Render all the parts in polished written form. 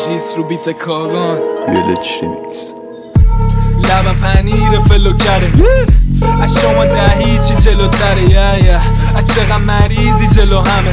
جیس رو بیت کاغان ویلج ریمیکس. لبم پنیر فلوکره از شما هیچی جلوتره از چقدر مریضی جلو همه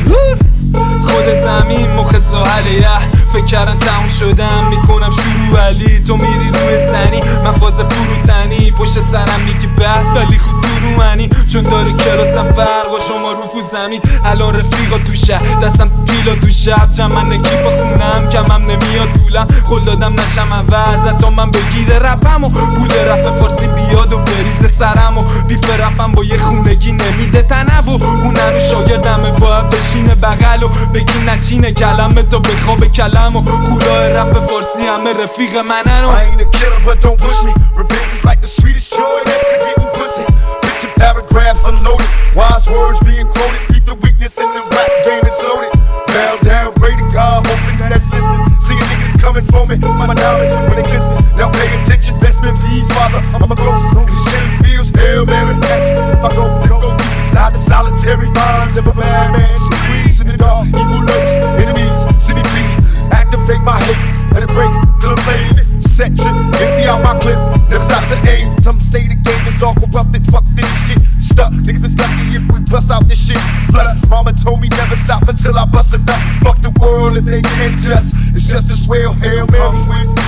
خودت زمین مخت زاهله فکر کردن تموم شدم میکنم شروع ولی تو میری روی زنی من فاز فروتنی پشت سرم میگی بعد ولی خود تو رو منی چون داره کلاسم فرق و شما رو فو زمین الان رفیقا تو شهر دستم پیلا تو شب جمع نگی با خونم کمم نمیاد پولم خل دادم نشم عوض حتی من بگیره رپم و پول رپ فارسی بیاد و بریزه سرم و بیف رپم با یه خونگی نمیده تنو و اونم شاگردمه باید بشینه بغل و بگی نچینه کلمه تا بخواب کلم و خولای رپ فارسی همه رفیق منن و I ain't a killer but don't push me. Revenge is like the sweetest joy next to getting pussy. Picture paragraphs unloaded, wise words being quoted. Keep the weakness in the rap game is loaded. Bow down, pray to God, hoping that's listening. Seeing niggas coming for me, my knowledge when they glistening. Now pay attention, best man please, father. I'm a ghost, this shit feels Hail Mary, catch me. If I go, let's go deep inside the solitary mind of a madman. Screams in the dark, evil lurks, enemies, city flee. Activate my hate, let it break till I'm playing it. Set trip, empty out my clip, never stop to aim. Some say the game is all corrupted, fuck this shit. Stuck, niggas is lucky if we bust out this shit. Plus, mama told me never stop until I bust it up. Fuck the world if they can't just, it's just a swell. Hail Mary, come with me.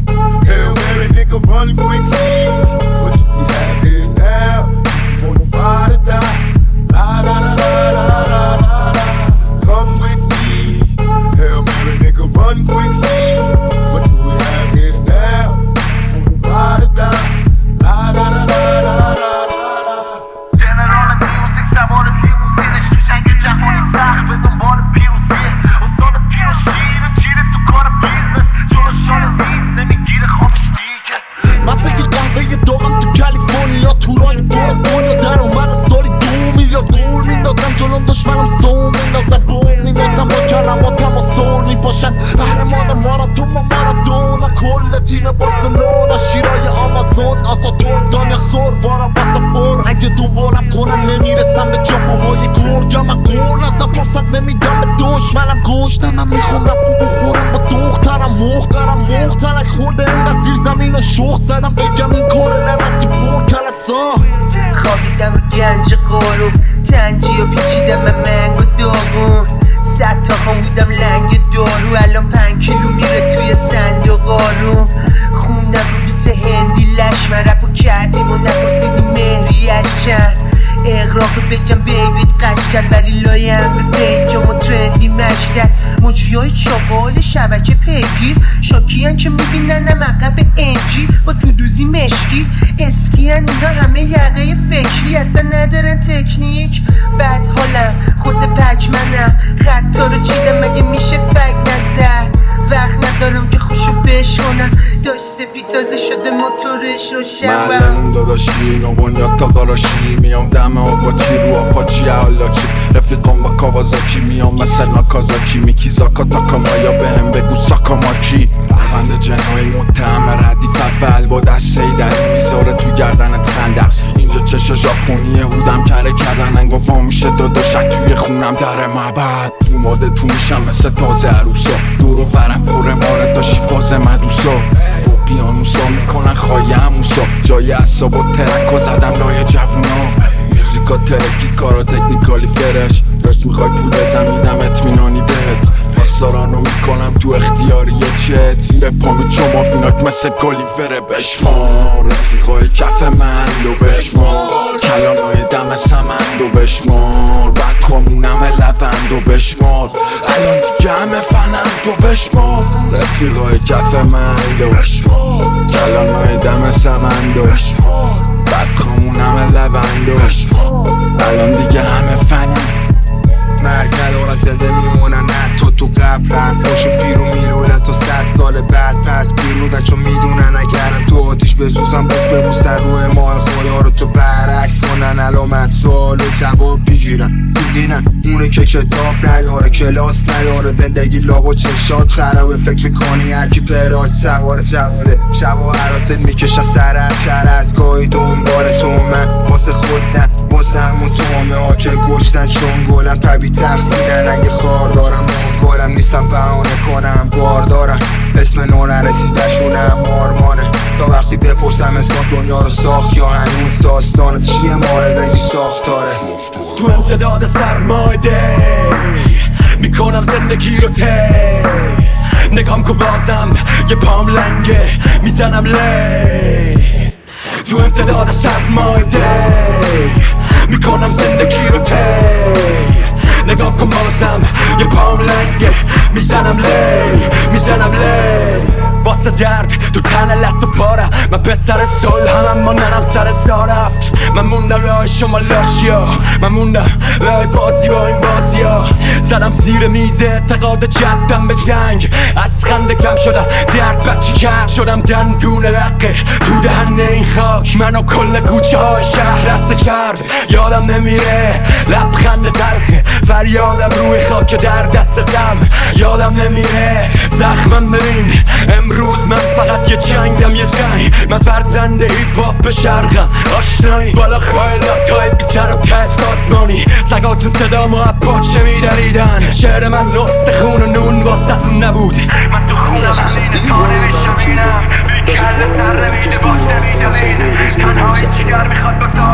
Hail Mary, nigga, run quick, see what you have here now. On the ride or die, la da da da da da da da. Come with me. Hail Mary, nigga, run quick, see what do we have here now. On the ride or die, la da da da da da da. جنرال میوزیک سوار لیموزینش تو جنگ جهانی سخت به دنبال پیروزیه استاد پیر و شیر چیره تو کار بیزنس جلو شال نیست میگیره خامش دیگه من فکر قهوه داغم تو کالیفرنیا تورای دور دنیا در اومد سالی 2 میلیارد گول میندازن جلوم دشمنم زوم میندازن بوم میندازن با کلماتم و سول میپاشن قهرمان ماراتون و مارادونا کل تیم بارسلونا شیرای آمازون آتاتورک دانیا سور بارم واسه بر اگه دنبالم کنن نمیرسم به جاپاهای گرگم من قول اصلا فرصت نمیدم به دشمنم گوشتم من میخوام رپو بخورم با دخترم مخترک خورده اینقدر زیر زمین و شخ زدم بگم این کار لعنتی پر کلسان خوابیدم رو گنج قارو تنجی و پیچیدم منگ و داغون 100 تا خون بودم لنگ دارو الان 5 کیلو میره توی صندوق آروم خوندم رو بیت هندی لش من رپو کردیم و نپرسیدیم مهری از چند اقراق بگم بیبیت قش کرد ولی لای همه پیجام و ترندی مشتر موجیای چاقال شبکه پیگیر شاکیان که میبیننم عقب انجی با تو دوزی مشکی اسکیان اینا همه یقه فکری اصلا ندارن تکنیک بد حالم خود پکمنم خطا رو چیدم مگه میشه فک نظر وقت ندارم که خوشو بشکنم داشت سپی تازه شده موتورش رو شبم معلم داداشی نو بنیاد تا قراشی میام دم آقاچی رو آپاچی حالاچی رفیقام با کاوازاکی میام مثل ناکازاکی میکی زاکا تاکامایا بهم بگو ساکاماکی پرونده جنایی متهم ردیف اول با دسته در میذاره تو گردنت خندق اینجا چشا ژاپنی هودم کره کردن انگفا میشه داداشک توی خونم در معبد اوماده تو میشم مثل تازه عروسا دور و ورم پر ماره داشی فاز مدوسا اقیانوسا میکنن خواهی هموسا جای اصاب و ترک و زدم لای جوونا موزیکا ترکی کارا تکنیکالی فرش ورس میخوای پول بزن میدم اطمینانی بهت پاسدارانو میکنم تو اختیاری چت زیر پامی چما فیناک مثل گالیوره بشمار رفیقای کف من لو بشمار کلانای دم سمند و بشمار بعد خامونم لوند و بشمار الان دیگه همه فنند و بشمار رفیقای کف من لو بشمار کلانای دم سمند و بشمار بعد خامونم لوند و بشمار الان دیگه همه فنند مرگ ندارن زنده میمونن حتی تو قبل حرفاشو پیرو میلولن تا 100 سال بعد پس بیرونن چون میدونن اگرم تو آتیش بسوزن باز ببوسن روی ماه خدا رو تو برعکس کنن علامت سوال و جواب بگیرن دیدینن اونه که کتاب نداره کلاس نداره زندگی لاب و چشات خرابه فکر میکنی هرکی پراج سوار جواده شبا حراتت میکشن سرم کر از گاهی دنبال تو من واسه خود نه واسه همون تومه ها که گشتن چون گلم طبیعی تقصیرن اگه خار دارم گلم نیستم بهانه کنم بار دارم اسم نو نرسیدشونم آرمانه. تا وقتی بپرسم انسان دنیا رو ساخت یا هنوز داستانت چیه ماره بگی ساختاره. تو امتداد سرمایده میکنم زندگی رو تی نگام که بازم یه پام لنگه میزنم لی. تو امتداد سرمایده میکنم زندگی رو تی نگام که بازم یه پام لنگه میزنم لی. واسه درد تو تن لط و پاره من پسر صلح هم اما ننم سر زارفت. من موندم لای شما لاشیا، من موندم لای بازی با این بازیا. زدم زیر میز اعتقاد جدم به جنگ، از خنده کم شدم درد بچی کرد شدم دندون لقه تو دهن این خاک. منو کل کوچه های شهر رقصه کرد یادم نمیره لبخند تلخه فریادم روی خاک در دست غم یادم نمیره زخمم ببین امروز من فقط یه جنگم یه جنگ. من فرزند هیپ هاپ شرقم آشنایی بالا خیلات تای بی سر و تست آسمانی سگاتون صدا ما پاچه میدریدن. شعر من نقصد خون و نون واسطون نبود. من تو خونم همینه تا نمیشم اینم بی کل سر نمیده باش نمیده تنهایی چیگر میخواد با